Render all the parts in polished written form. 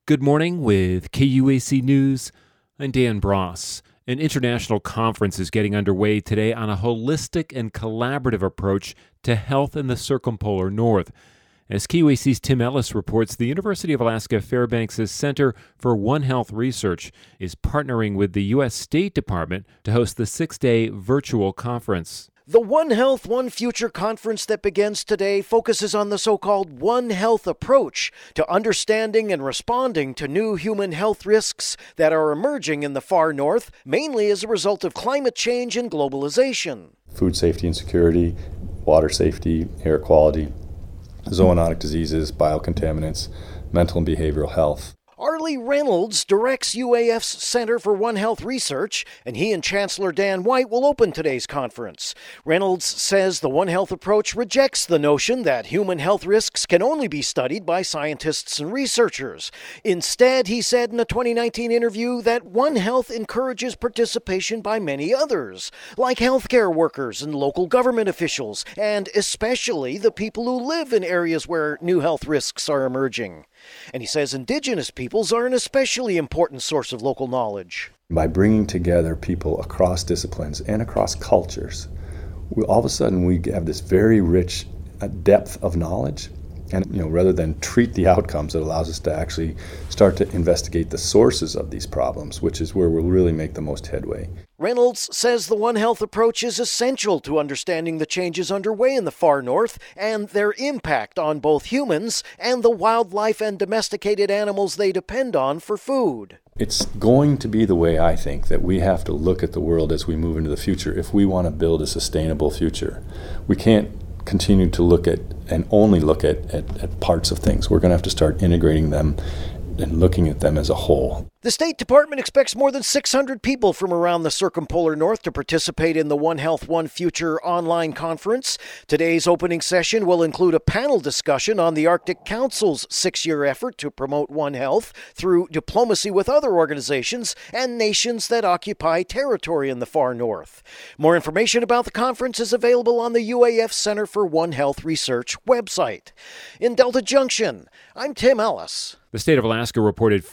Good morning with KUAC News. I'm Dan Bross. An international conference is getting underway today on a holistic and collaborative approach to health in the circumpolar north. As KUAC's Tim Ellis reports, the University of Alaska Fairbanks' Center for One Health Research is partnering with the U.S. State Department to host the 6-day virtual conference. The One Health, One Future conference that begins today focuses on the so-called One Health approach to understanding and responding to new human health risks that are emerging in the far north, mainly as a result of climate change and globalization. Food safety and security, water safety, air quality, zoonotic diseases, biocontaminants, mental and behavioral health. Arlie Reynolds directs UAF's Center for One Health Research, and he and Chancellor Dan White will open today's conference. Reynolds says the One Health approach rejects the notion that human health risks can only be studied by scientists and researchers. Instead, he said in a 2019 interview that One Health encourages participation by many others, like healthcare workers and local government officials, and especially the people who live in areas where new health risks are emerging. And he says indigenous peoples are an especially important source of local knowledge. By bringing together people across disciplines and across cultures, all of a sudden we have this very rich depth of knowledge. And rather than treat the outcomes, it allows us to actually start to investigate the sources of these problems, which is where we'll really make the most headway. Reynolds says the One Health approach is essential to understanding the changes underway in the far north and their impact on both humans and the wildlife and domesticated animals they depend on for food. It's going to be the way I think that we have to look at the world as we move into the future if we want to build a sustainable future. We can't continue to look at and only look at parts of things. We're going to have to start integrating them and looking at them as a whole. The State Department expects more than 600 people from around the circumpolar north to participate in the One Health, One Future online conference. Today's opening session will include a panel discussion on the Arctic Council's 6-year effort to promote One Health through diplomacy with other organizations and nations that occupy territory in the far north. More information about the conference is available on the UAF Center for One Health Research website. In Delta Junction, I'm Tim Ellis. The state of Alaska reported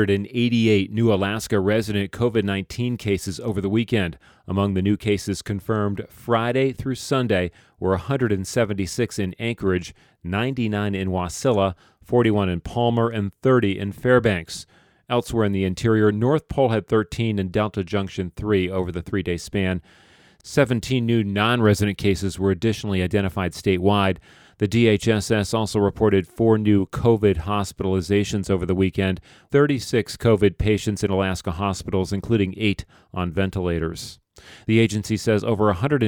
488 new Alaska resident COVID-19 cases over the weekend. Among the new cases confirmed Friday through Sunday were 176 in Anchorage, 99 in Wasilla, 41 in Palmer, and 30 in Fairbanks. Elsewhere in the interior, North Pole had 13 and Delta Junction 3 over the 3-day span. 17 new non-resident cases were additionally identified statewide. The DHSS also reported 4 new COVID hospitalizations over the weekend, 36 COVID patients in Alaska hospitals, including 8 on ventilators. The agency says over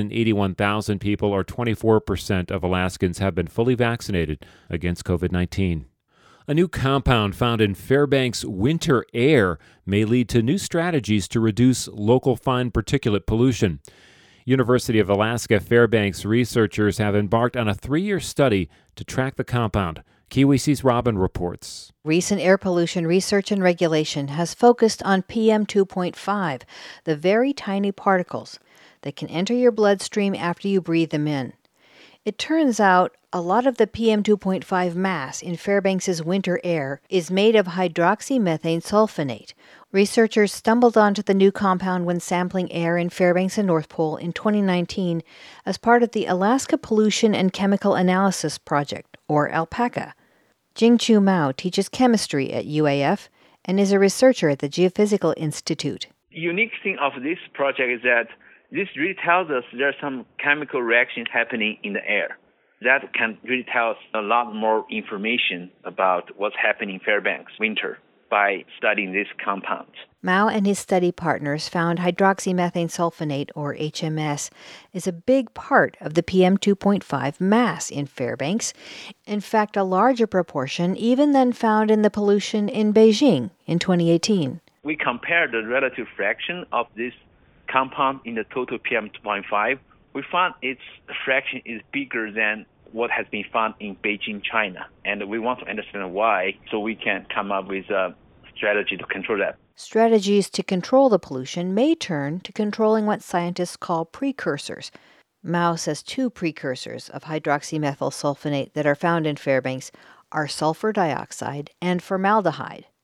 181,000 people, or 24% of Alaskans, have been fully vaccinated against COVID-19. A new compound found in Fairbanks' winter air may lead to new strategies to reduce local fine particulate pollution. University of Alaska Fairbanks researchers have embarked on a 3-year study to track the compound. KUAC's Robin reports. Recent air pollution research and regulation has focused on PM 2.5, the very tiny particles that can enter your bloodstream after you breathe them in. It turns out a lot of the PM 2.5 mass in Fairbanks' winter air is made of hydroxymethane sulfonate. Researchers stumbled onto the new compound when sampling air in Fairbanks and North Pole in 2019 as part of the Alaska Pollution and Chemical Analysis Project, or ALPACA. Jingchu Mao teaches chemistry at UAF and is a researcher at the Geophysical Institute. The unique thing of this project is that this really tells us there are some chemical reactions happening in the air. That can really tell us a lot more information about what's happening in Fairbanks winter by studying this compound. Mao and his study partners found hydroxymethane sulfonate, or HMS, is a big part of the PM 2.5 mass in Fairbanks. In fact, a larger proportion even than found in the pollution in Beijing in 2018. We compared the relative fraction of this compound in the total PM 2.5. We found its fraction is bigger than what has been found in Beijing, China. And we want to understand why so we can come up with a strategy to control that. Strategies to control the pollution may turn to controlling what scientists call precursors. Mao says 2 precursors of hydroxymethyl sulfonate that are found in Fairbanks are sulfur dioxide and formaldehyde.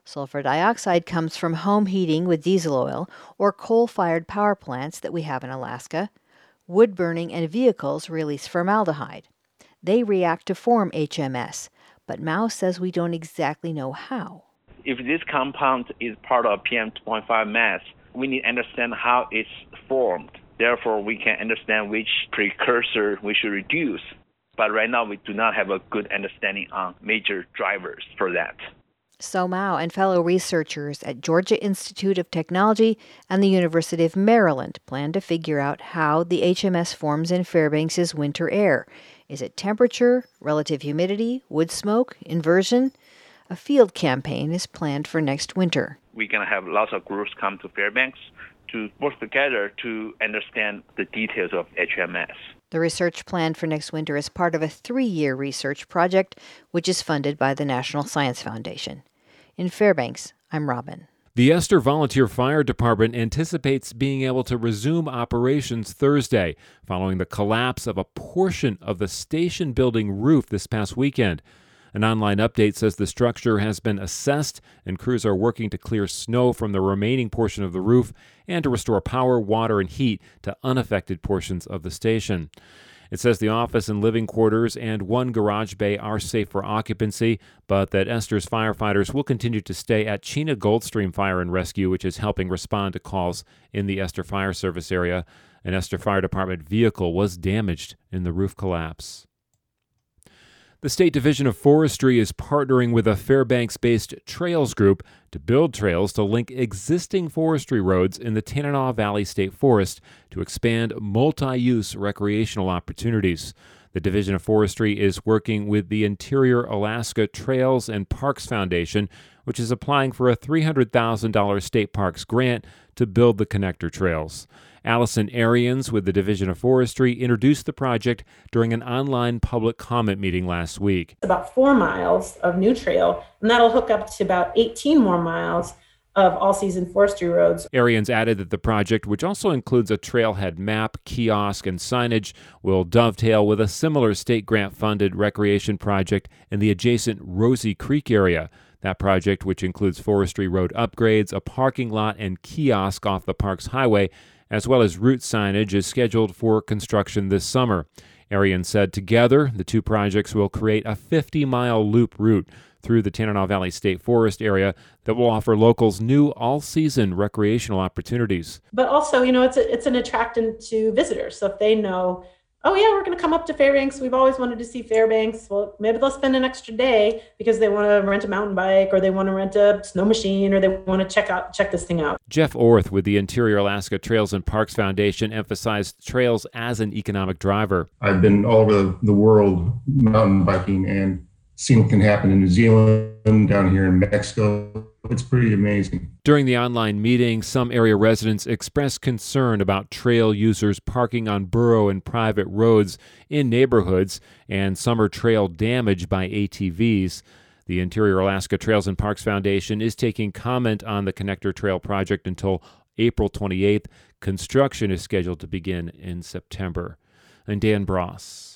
Sulfur dioxide comes from home heating with diesel oil or coal-fired power plants that we have in Alaska. Wood burning and vehicles release formaldehyde. They react to form HMS, but Mao says we don't exactly know how. If this compound is part of PM2.5 mass, we need to understand how it's formed. Therefore, we can understand which precursor we should reduce. But right now, we do not have a good understanding on major drivers for that. So Mao and fellow researchers at Georgia Institute of Technology and the University of Maryland plan to figure out how the HMS forms in Fairbanks' winter air. Is it temperature, relative humidity, wood smoke, inversion? A field campaign is planned for next winter. We're going to have lots of groups come to Fairbanks to work together to understand the details of HMS. The research planned for next winter is part of a 3-year research project, which is funded by the National Science Foundation. In Fairbanks, I'm Robin. The Esther Volunteer Fire Department anticipates being able to resume operations Thursday, following the collapse of a portion of the station building roof this past weekend. An online update says the structure has been assessed and crews are working to clear snow from the remaining portion of the roof and to restore power, water, and heat to unaffected portions of the station. It says the office and living quarters and one garage bay are safe for occupancy, but that Esther's firefighters will continue to stay at Chena Goldstream Fire and Rescue, which is helping respond to calls in the Esther Fire Service area. An Esther Fire Department vehicle was damaged in the roof collapse. The State Division of Forestry is partnering with a Fairbanks-based trails group to build trails to link existing forestry roads in the Tanana Valley State Forest to expand multi-use recreational opportunities. The Division of Forestry is working with the Interior Alaska Trails and Parks Foundation, which is applying for a $300,000 state parks grant to build the connector trails. Allison Arians with the Division of Forestry introduced the project during an online public comment meeting last week. It's about 4 miles of new trail, and that'll hook up to about 18 more miles of all-season forestry roads. Arians added that the project, which also includes a trailhead map, kiosk, and signage, will dovetail with a similar state grant-funded recreation project in the adjacent Rosie Creek area. That project, which includes forestry road upgrades, a parking lot, and kiosk off the park's highway, as well as route signage, is scheduled for construction this summer. Arians said together, the two projects will create a 50-mile loop route through the Tanana Valley State Forest area that will offer locals new all-season recreational opportunities. But also, it's an attractant to visitors. So if they know, oh yeah, we're going to come up to Fairbanks, we've always wanted to see Fairbanks, well, maybe they'll spend an extra day because they want to rent a mountain bike or they want to rent a snow machine or they want to check this thing out. Jeff Orth with the Interior Alaska Trails and Parks Foundation emphasized trails as an economic driver. I've been all over the world mountain biking and seen what can happen in New Zealand, down here in Mexico. It's pretty amazing. During the online meeting, some area residents expressed concern about trail users parking on borough and private roads in neighborhoods and summer trail damage by ATVs. The Interior Alaska Trails and Parks Foundation is taking comment on the Connector Trail project until April 28th. Construction is scheduled to begin in September. I'm Dan Bross.